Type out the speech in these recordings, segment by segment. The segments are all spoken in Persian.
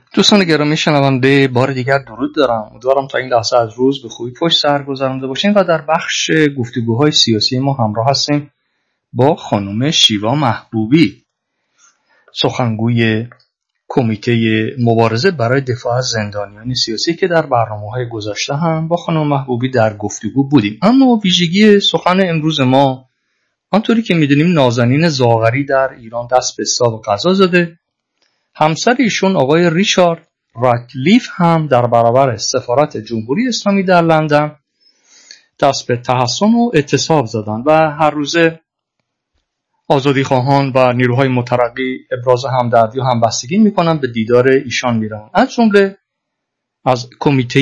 دوستان گرامی شنونده، بار دیگر درود دارم. امیدوارم تا این لحظه از روز به خوبی پشت سر گذرانده باشین و در بخش گفتگوهای سیاسی ما همراه هستیم با خانم شیوا محبوبی، سخنگوی کمیته مبارزه برای دفاع از زندانیان سیاسی که در برنامه‌های گذشته هم با خانم محبوبی در گفتگو بودیم. اما ویژگی سخن امروز ما، آنطوری که می‌دونیم، نازنین زاغری در ایران دست به حساب قضا زده. همسر ایشون آقای ریچارد راتلیف هم در برابر سفارت جمهوری اسلامی در لندن دست به تحصن و اعتصاب زدند و هر روزه آزادیخواهان و نیروهای مترقی ابراز همدردی و همبستگی میکنن، به دیدار ایشان میرن. از جمله از کمیته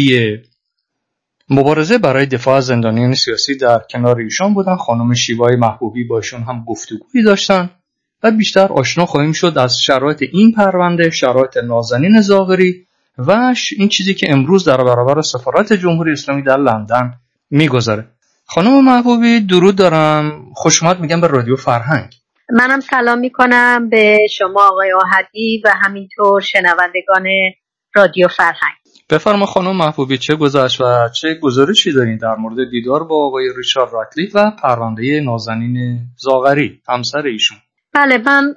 مبارزه برای دفاع از زندانیان سیاسی در کنار ایشان بودن. خانم شیوای محبوبی با ایشون هم گفتگویی داشتن و بیشتر آشنا خواهیم شد از شرایط این پرونده، شرایط نازنین زاغری و این چیزی که امروز در برابر سفارت جمهوری اسلامی در لندن میگذره. خانم محبوبی درود دارم، خوش اومد میگم به رادیو فرهنگ. منم سلام میکنم به شما آقای آحدی و همینطور شنوندگان رادیو فرهنگ. بفرما خانم محبوبی، چه گذشت و چه گزارشی دارین در مورد دیدار با آقای ریچارد راتلیف و پرونده نازنین زاغری، همسر ایشون؟ بله، من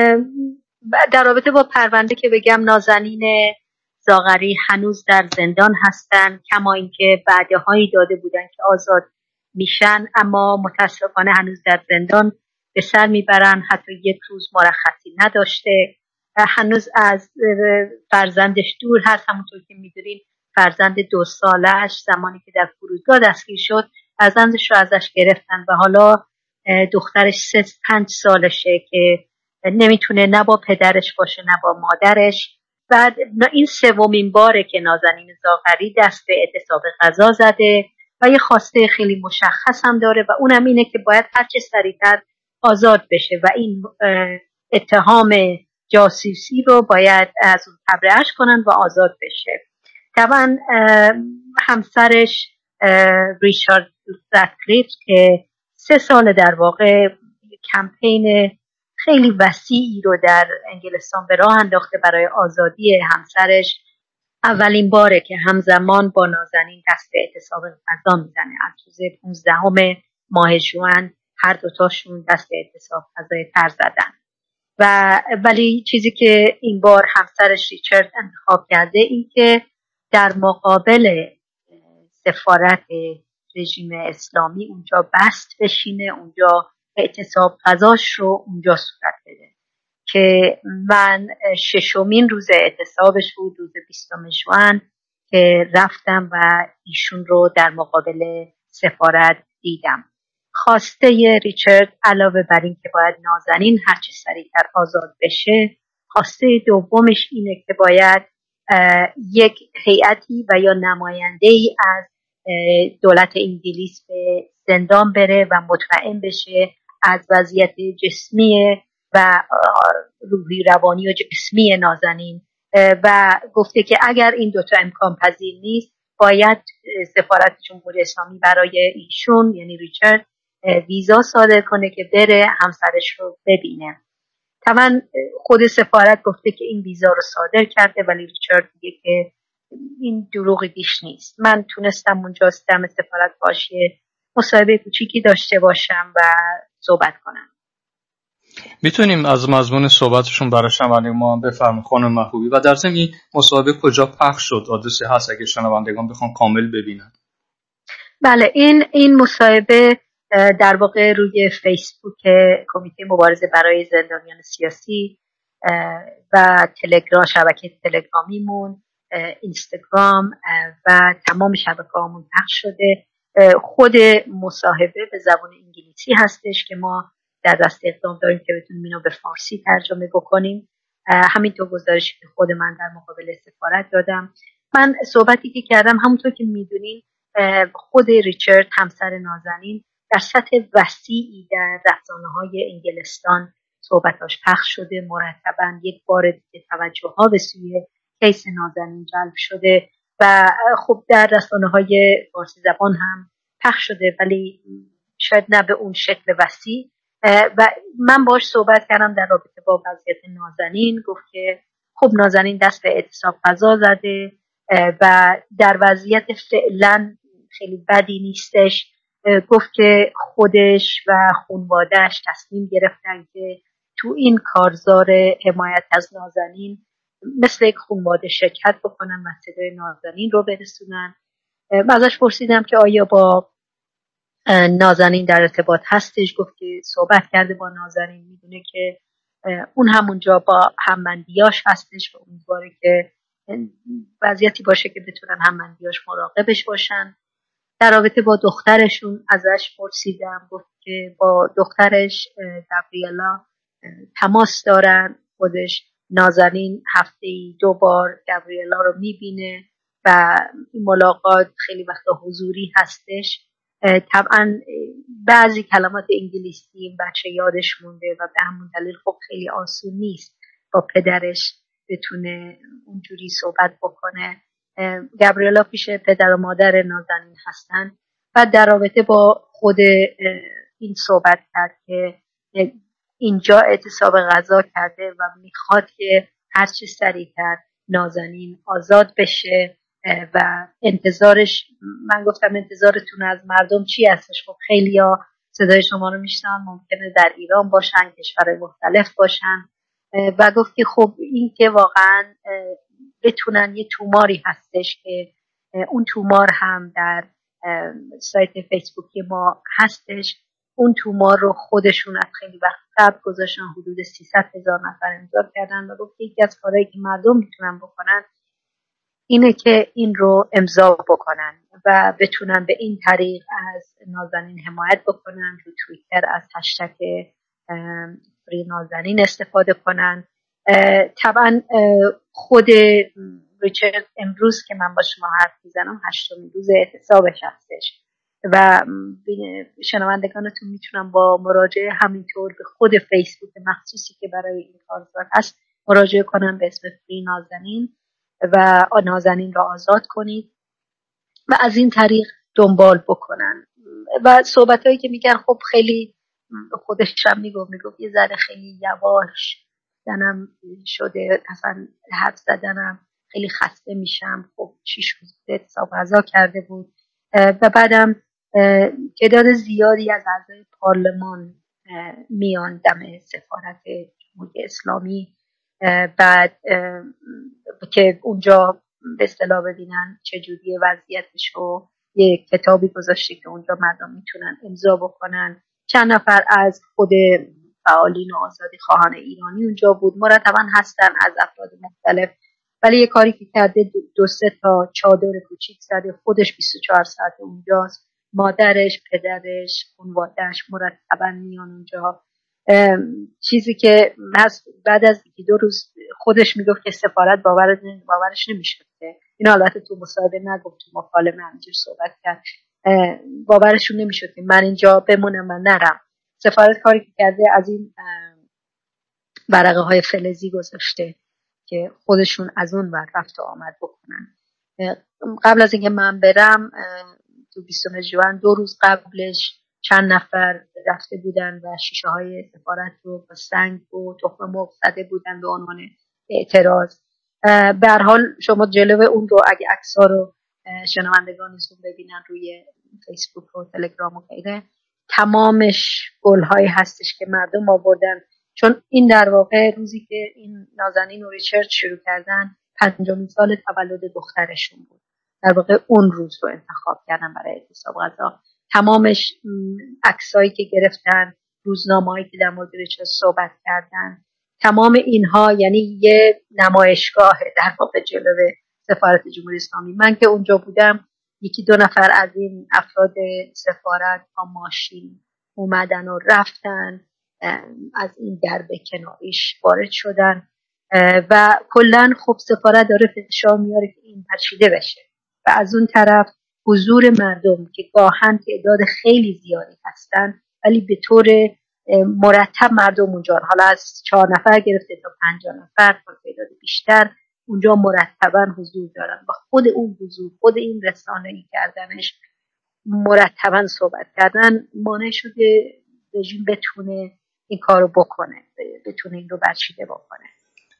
در رابطه با پرونده که بگم، نازنین زاغری هنوز در زندان هستن، کما اینکه وعده‌هایی داده بودن که آزاد میشن، اما متاسفانه هنوز در زندان به سر میبرن. حتی یک روز مرخصی نداشته. هنوز از فرزندش دور هست. همونطور که میدونین فرزند 2 سالش زمانی که در فرودگاه دستگیر شد فرزندش رو ازش گرفتن و حالا دخترش 5 سالشه که نمیتونه نه با پدرش باشه نه با مادرش. بعد این 3مین باره که نازنین زاغری دست به اعتصاب قضا زده و یه خواسته خیلی مشخص هم داره و اونم اینه که باید هرچه سریعتر آزاد بشه و این اتهام جاسوسی رو باید از اون تبرئه‌اش کنن و آزاد بشه. طبعا همسرش ریچارد راتلیف که 3 سال در واقع کمپین خیلی وسیعی رو در انگلستان به راه انداخته برای آزادی همسرش، اولین باره که همزمان با نازنین دست به اعتصاب قضا میزنه. از روز 15 ماه ژوئن هر دوتاشون دست به اعتصاب قضای تر زدن. ولی چیزی که این بار همسرش ریچارد انتخاب کرده این که در مقابل سفارت رژیم اسلامی اونجا بست بشینه، اونجا اعتصاب قضاش رو اونجا صورت بده. که من 6مین روز اعتصابش بود، روز 20 ژوئن، که رفتم و ایشون رو در مقابل سفارت دیدم. خواسته ریچارد علاوه بر این که باید نازنین هرچه سریعتر آزاد بشه، خواسته دومش اینه که باید یک هیئتی و یا نماینده‌ای از دولت انگلیس به زندان بره و مطمئن بشه از وضعیت جسمی و روحی روانی و جسمی نازنین و گفته که اگر این دوتا امکان پذیر نیست باید سفارت جمهوری اسلامی برای ایشون یعنی ریچارد ویزا صادر کنه که بره همسرش رو ببینه. طبعا خود سفارت گفته که این ویزا رو صادر کرده ولی ریچارد میگه که این دروغی بیش نیست. من تونستم اونجا دم سفارت باشه مصاحبه کوچیکی داشته باشم و صحبت کنم. میتونیم از مضمون صحبتشون برای شنوندگان ما هم بفرمایید خانم محبوبی و در ضمن این مصاحبه کجا پخش شد؟ آدرسی هست اگه شنوندگان بخوان کامل ببینن؟ بله، این مصاحبه در واقع روی فیسبوک کمیته مبارزه برای زندانیان سیاسی و تلگرام، شبکه تلگرامیمون، اینستاگرام و تمام شبکه‌هامون پخش شده. خود مصاحبه به زبان انگلیسی هستش که ما در دست اقدام داریم که بتونیم اینو به فارسی ترجمه بکنیم. همینطور گزارشی که خود من در مقابل سفارت دادم. من صحبتی که کردم همونطور که میدونین خود ریچارد همسر نازنین در سطح وسیعی در رسانه‌های انگلستان صحبتاش پخش شده. مرتباً یک بار دیگه توجه‌ها به سوی کیس نازنین جلب شده و خب در رسانه‌های فارسی زبان هم پخش شده ولی شاید نه به اون شکل وسیع. و من باش صحبت کردم در رابطه با وضعیت نازنین. گفت که خب نازنین دست به اعتصاب غذا زده و در وضعیت فعلا خیلی بدی نیستش. گفت که خودش و خانواده‌اش تصمیم گرفتن که تو این کارزار حمایت از نازنین مثل یک خانواده شرکت بکنن و صدای نازنین رو برسونن. من ازش پرسیدم که آیا با نازنین در ارتباط هستش. گفت که صحبت کرده با نازنین، میدونه که اون همونجا با هممندیاش هستش و امیدواره که وضعیتی باشه که بتونن هممندیاش مراقبش باشن. در رابطه با دخترشون ازش پرسیدم. گفت که با دخترش گابریلا تماس دارن. خودش نازنین هفته‌ای 2 بار گابریلا رو میبینه و این ملاقات خیلی وقتا حضوری هستش. طبعا بعضی کلمات انگلیسی این بچه یادش مونده و به همون دلیل خب خیلی آسون نیست با پدرش بتونه اونجوری صحبت بکنه. گابریلا پیش پدر و مادر نازنین هستن و در رابطه با خود این صحبت کرد که اینجا اعتصاب غذا کرده و میخواد که هرچی سریعتر نازنین آزاد بشه و انتظارش، من گفتم انتظارتون از مردم چی هستش؟ خب خیلی ها صدای شما رو میشنن، ممکنه در ایران باشن، کشورهای مختلف باشن و گفت که خب این که واقعا بتونن یه توماری هستش که اون تومار هم در سایت فیسبوکی ما هستش. اون تومار رو خودشون از خیلی وقت قبل گذاشتن، حدود 300,000 نفر امضا کردن و گفت یکی از کارهایی که مردم میتونن بکنن اینه که این رو امضا بکنن و بتونن به این طریق از نازنین حمایت بکنن. رو توییتر از هشتگ فری نازنین استفاده کنن. طبعا خود ریچارد امروز که من با شما حرف میزنم 8مین روز اعتصابش هستش و شنوندگانتون میتونن با مراجعه همینطور به خود فیسبوک مخصوصی که برای این کارزار هست مراجعه کنن به اسم فری نازنین و نازنین را آزاد کنید و از این طریق دنبال بکنن. و صحبت هایی که میگن خب خیلی خودش هم میگفت یه ذره خیلی یواش دنم شده، اصلا حرف زدنم خیلی خسته میشم. خب 6 روز اعتصاب غذا کرده بود و بعدم تعداد زیادی از اعضای پارلمان میان دم سفارت جمهوری اسلامی بعد که اونجا به اصطلاح ببینن چجوری وضعیتش رو. یه کتابی گذاشته که اونجا مردم میتونن امضا بکنن. چند نفر از خود فعالین و آزادی خواهان ایرانی اونجا بود، مرتبا هستن از افراد مختلف، ولی یه کاری که کرده 2-3 تا چادر کوچیک زده، خودش 24 ساعت اونجاست، مادرش، پدرش، خانواده‌اش مرتبا میان اونجا. چیزی که بعد از 2 روز خودش میگفت که سفارت باورش نمیشد. این حالت تو مصاحبه نگفت، تو مکالمه همینجور صحبت کرد. باورشون نمیشد که من اینجا بمونم و نرم. سفارت کاری که کرده از این ورقه های فلزی گذاشته که خودشون از اون ور رفت و آمد بکنن. قبل از اینکه من برم تو 20 ژوئن 2 روز قبلش چند نفر رفته بودن و شیشه های سفارت رو با سنگ و تخم مرغ زده بودن به عنوان اعتراض. به هر حال شما جلوه اون رو اگه عکس‌ها رو شنوندگانتون ببینن روی فیسبوک و تلگرام و غیره، تمامش گل‌هایی هستش که مردم آوردن، چون این در واقع روزی که این نازنین و ریچارد شروع کردن 50مین سال تولد دخترشون بود. در واقع اون روز رو انتخاب کردن برای اعتصاب غذا. تمامش عکسایی که گرفتن، روزنامه‌هایی که در مورد ریچارد صحبت کردن، تمام اینها یعنی یه نمایشگاه در واقع جلوه سفارت جمهوری اسلامی. من که اونجا بودم 1-2 نفر از این افراد سفارت با ماشین اومدن و رفتن از این درب کناریش وارد شدن و کلن خب سفارت داره فشار میاره که این برچیده بشه و از اون طرف حضور مردم که گاهن تعداد خیلی زیادی هستن ولی به طور مرتب مردم اونجا، حالا از 4 نفر گرفته تا 50 نفر تا تعداد بیشتر اونجا مرتبا حضور دارن و خود اون حضور، خود این رسانه‌ای کردنش، مرتبا صحبت کردن مانع شده رژیم بتونه این کارو بکنه، بتونه این رو برچیده بکنه.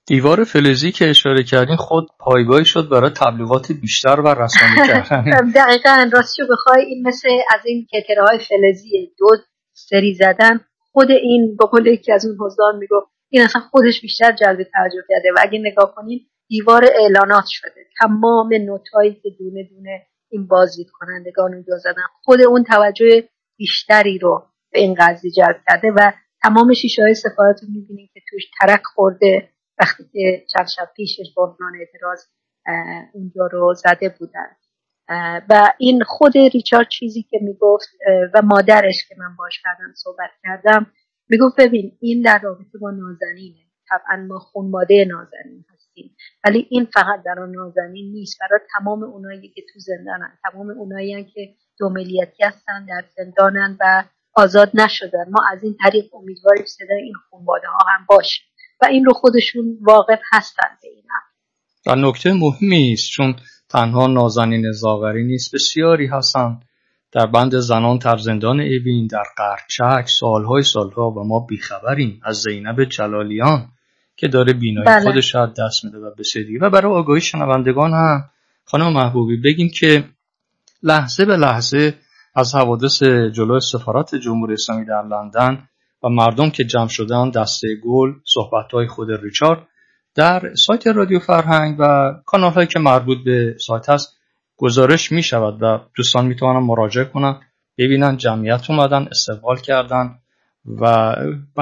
دیوار فلزی که اشاره کردین خود پایگاهی شد برای تبلیغات بیشتر و رسانه‌ای کردن. دقیقاً راستشو بخوای این مثل از این کرکرهای فلزی دو سری زدن، خود این به قول یکی از اون حضار میگفت این اصلا خودش بیشتر جلب توجه کرده و اگه نگاه کنین دیوار اعلانات شده، تمام نوتایی که دونه دونه این بازدید کنندگان اونجا زدن خود اون توجه بیشتری رو به این قضیه جلب کرده و تمام شیشه‌های سفارت رو می‌بینید که توش ترک خورده وقتی که چند شب پیشش بحران اعتراض اونجا رو زده بودن. و این خود ریچارد چیزی که میگفت و مادرش که من باش بعداً صحبت کردم میگفت ببین این در رابطه با نازنینه، طبعا ما خانواده نازنین هستیم ولی این فقط برای نازنین نیست، برای تمام اونایی که تو زندانن، تمام اونایی که دو ملیتی هستن در زندانن و آزاد نشدن. ما از این طریق امیدواریم صدای این خانواده ها هم باشه و این رو خودشون واقف هستن به این هم. و نکته مهمی است چون تنها نازنین زاغری نیست، بسیاری هستن در بند زنان در زندان اوین، در قرچک سالها و ما بیخبریم. از زینب جلالیان که داره بینایی خودش را دست میده و بسیاری. و برای آگاهی شنوندگان هم خانم محبوبی بگیم که لحظه به لحظه از حوادث جلوی سفارت جمهوری اسلامی در لندن و مردم که جمع شدن دسته گل، صحبت‌های خود ریچارد در سایت رادیو فرهنگ و کانال‌هایی که مربوط به سایت هست گزارش می شود و دوستان می توانن مراجعه کنن ببینن جمعیت اومدن استقبال کردن و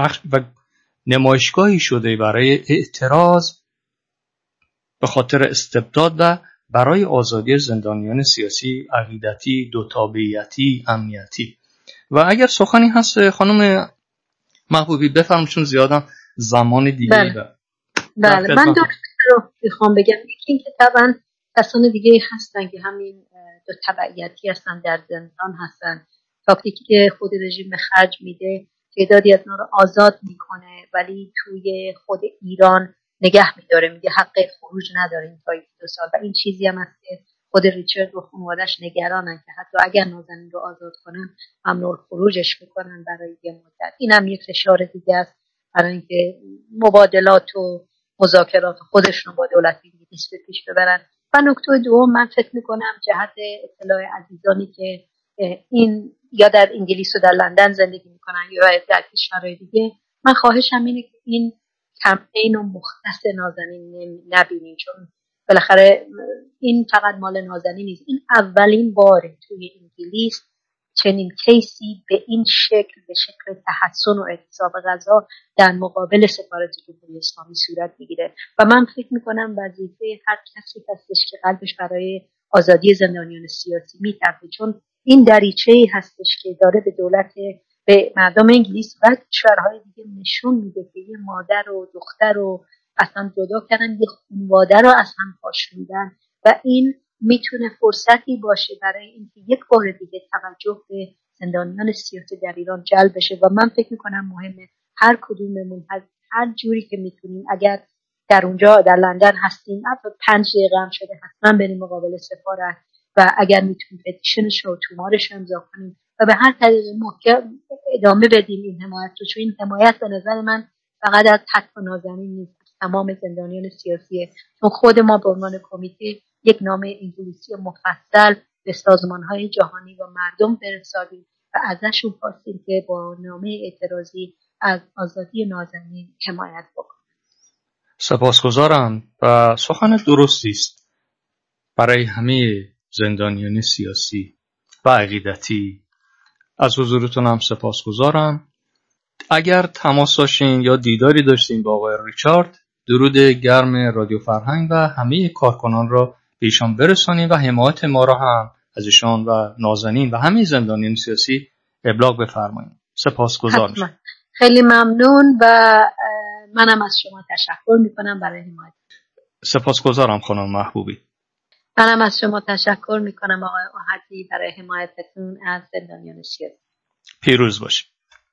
نمایشگاهی شده برای اعتراض به خاطر استبداد و برای آزادی زندانیان سیاسی، عقیدتی، دوتابعیتی، امنیتی. و اگر سخنی هست خانم محبوبی بفرمایید چون زیادم زمان دیگه بله من دو رو بخوام بگم. یکی این که طبعا کسان دیگه هستن که همین دو تبعیتی هستن در زندان هستن، تاکتیکی که خود رژیم خرج میده تعدادی از اونها رو آزاد میکنه ولی توی خود ایران نگه میداره، میگه حق خروج ندارین تا 2 سال و این چیزی هم هست که خود ریچارد و خانواده‌اش نگرانن که حتی اگر نازنین رو آزاد کنن ممنوع خروجش میکنن برای یه مدت. این هم یک فشار دیگه است برای اینکه مبادلات و مذاکرات خودشون با دولت انگلیس به پیش ببرن. و نکته دوم من فکر میکنم جهت اطلاع عزیزانی که این یا در انگلیس و در لندن زندگی میکنن یا در کشورهای دیگه، من خواهشم اینه که این کمپین رو مختص نازنین نبینیم چون بالاخره این فقط مال نازنین نیست، این اولین باره توی انگلیس چنین کیسی به این شکل، به شکل تحسن و اعتصاب غذا در مقابل سفارت جمهوری اسلامی صورت میگیره و من فکر میکنم وظیفه هر کسی هستش که قلبش برای آزادی زندانیان سیاسی میتپه، چون این دریچه‌ای هستش که داره به دولت، به مردم انگلیس و کشورهای دیگه نشون میده که یه مادر و دختر رو اصلا جدا کردن، یه خانواده رو اصلا پاشوندن و این میتونه فرصتی باشه برای اینکه یک بار دیگه توجه به زندانیان سیاسی در ایران جلب بشه و من فکر میکنم مهمه هر کدوممون هر جوری که میتونیم، اگر در اونجا در لندن هستیم حتی 5 دقیقه هم شده حتما بریم مقابل سفارت و اگر میتونیم پتیشنش رو تومارش امضا کنیم و به هر طریق محکم ادامه بدیم این حمایت رو، چون این حمایت به نظر من فقط از حق نازنین نیست، تمام زندانیان سیاسیه. چون خود ما به عنوان کمیته یک نامه انگلیسی مفصل به سازمان‌های جهانی و مردم فرستادیم و ازشون خواستیم که با نامه اعتراضی از آزادی نازنین حمایت بکنن. سپاسگزارم و سخن درستی است برای همه زندانیان سیاسی و عقیدتی. از حضورتون هم سپاسگزارم. اگر تماس داشتین یا دیداری داشتین با آقای ریچارد، درود گرم رادیو فرهنگ و همه کارکنان را به ایشان برسانید و حمایت ما را هم از ایشان و نازنین و همه زندانیان سیاسی ابلاغ بفرمایید. سپاسگزارم. خیلی ممنون و منم از شما تشکر میکنم برای حمایت. سپاسگزارم خانم محبوبی. منم از شما تشکر میکنم آقای احدی برای حمایتتون از زندانیان سیاسی. پیروز باشید.